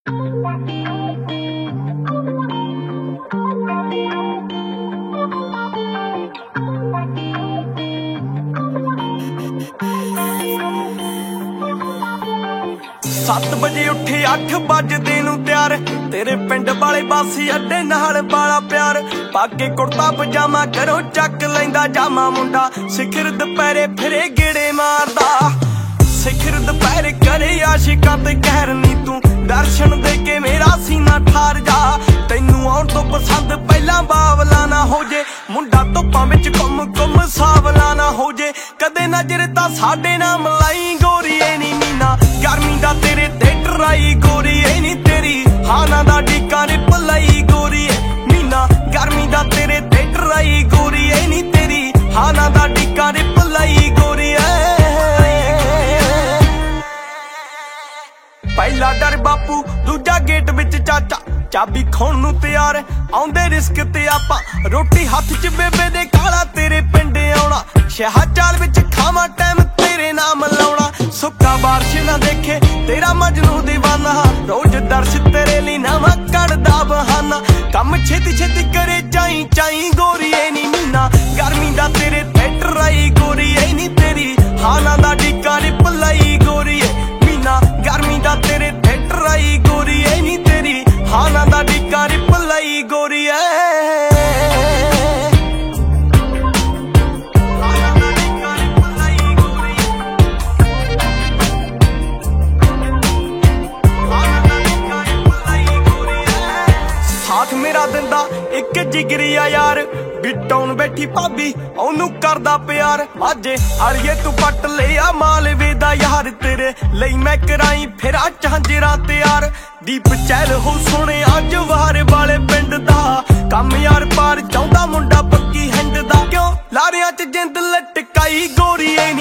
7 ਵਜੇ ਉੱਠੇ 8 ਵਜਦੇ ਨੂੰ ਤਿਆਰ, ਤੇਰੇ ਪਿੰਡ ਵਾਲੇ ਬਾਸੀ ਅੱਡੇ ਨਾਲ ਬਾਲਾ ਪਿਆਰ। ਪਾਕੇ ਕੁੜਤਾ ਪਜਾਮਾ ਕਰੋ ਚੱਕ ਲੈਂਦਾ ਜਾਮਾ, ਮੁੰਡਾ ਸਿਖਰ ਦੁਪਹਿਰੇ ਫਿਰੇ ਗੇੜੇ ਮਾਰਦਾ। ਸਿਖਰ ਦੁਪਹਿਰੇ ਕਰੇ ਆਸ਼ਿਕਾਂ ਤੇ ਕਹਿਰ ਨੀ ਤੂੰ, ਦਰਸ਼ਨ ਦੇ ਕੇ ਮੇਰਾ ਸੀਨਾ ਠਾਰ ਜਾ। ਤੈਨੂੰ ਆਉਣ ਤੋਂ ਪਸੰਦ ਪਹਿਲਾਂ ਬਾਵਲਾ ਨਾ ਹੋ ਜੇ, ਮੁੰਡਾ ਧੁੱਪਾਂ ਵਿੱਚ ਘੁੰਮ ਸਾਵਲਾ ਨਾ ਹੋ ਜੇ। ਕਦੇ ਨਜ਼ਰ ਤਾਂ ਸਾਡੇ ਨਾਲ ਮਲਾਈ ਗੋਰੀਏ ਨੀ ਮੀਨਾ, ਗਰਮੀ ਦਾ ਤੇਰੇ ਤੇ ਡਰਾਈ ਗੋਰੀਏ ਨੀ ਤੇਰੀ ਹਾਨਾ ਦਾ ਡੀਕਾਂ ਨੇ ਭਲਾਈ ਗੋਰੀਏ ਮੀਨਾ। ਗਰਮੀ ਦਾ ਤੇਰੇ ਤੇ ਡਰਾਈ ਗੋਰੀਏ ਨੀ ਤੇਰੀ ਹਾਨਾ ਦਾ ਡੀਕਾਂ ਨੇ ਭਲਾਈ ਗੋਰੀਏ। ਪਹਿਲਾ ਡਰ ਬਾਪੂ, ਦੂਜਾ ਗੇਟ ਵਿੱਚ ਚਾਚਾ, ਚਾਬੀ ਖਾਣ ਨੂੰ ਤਿਆਰ ਆਉਂਦੇ ਰਿਸਕ ਤੇ ਆਪਾਂ। ਰੋਟੀ ਹੱਥ 'ਚ ਬੇਬੇ ਦੇ ਕਾਲਾ ਤੇਰੇ ਪਿੰਡ ਆਉਣਾ, ਸ਼ਹਿਰ ਚਾਲ ਵਿੱਚ ਖਾਵਾਂ ਟਾਈਮ ਤੇਰੇ ਨਾਮ ਲਾਉਣਾ। ਸੁੱਕਾ ਬਾਰਿਸ਼ ਨਾ ਦੇਖੇ ਤੇਰਾ ਮਜਨੂ ਦੀਵਾਨਾ, ਰੋਜ਼ ਦਰਸ਼ ਤੇਰੇ ਲਈ ਨਵਾਂ ਕੱਢਦਾ ਬਹਾਨਾ। ਕੰਮ ਛੇਤੀ ਛੇਤੀ ਕਰੇ ਚਾਈ ਚਾਈ ਗੋਰੀਏ ਨੀ ਮੀਨਾ, ਗਰਮੀ ਦਾ ਤੇਰੇ ਤੇ ਡਰਾਈ ਗੋਰੀਏ ਨੀ ਤੇਰੀ ਹਾਨਾ ਦਾ ਡੀਕਾਂ ਨੇ ਭਲਾਈ ਗੋਰੀਏ ਮੀਨਾ। ਗਰਮੀ ਦਾ ਤੇਰੇ ਤੇ ਡਰਾਈ ਗੋਰੀਏ ਨੀ ਤੇਰੀ ਹਾਨਾ ਦਾ ਡੀਕਾਂ ਨੇ ਭਲਾਈ ਗੋਰੀਏ। ਸਾਥ ਮੇਰਾ ਦਿੰਦਾ ਇੱਕ ਜਿਗਰੀ ਆ ਯਾਰ, ਬਿਟਾਉਣ ਬੈਠੀ ਭਾਬੀ ਉਹਨੂੰ ਕਰਦਾ ਪਿਆਰ। ਮਾਝੇ ਆਲੀਏ ਤੂੰ ਪੱਟ ਲਿਆ ਮਾਲਵੇ ਦਾ ਯਾਰ, ਤੇਰੇ ਲਈ ਮੈਂ ਕਰਾਈ ਫਿਰਾਂ ਝਾਂਜਰਾਂ ਤਿਆਰ। ਦੀਪ ਚਹਿਲ ਹੋ ਸੋਹਣਿਆ ਜਵਾਰ ਵਾਲੇ ਪਿੰਡ ਦਾ, ਕੰਮ ਯਾਰ ਪਾਰ ਚਾਹੁੰਦਾ ਮੁੰਡਾ ਪੱਕੀ ਹਿੰਡ ਦਾ। ਕਿਉਂ ਲਾਰਿਆਂ 'ਚ ਜਿੰਦ ਲਟਕਾਈ ਗੋਰੀਏ ਨੀ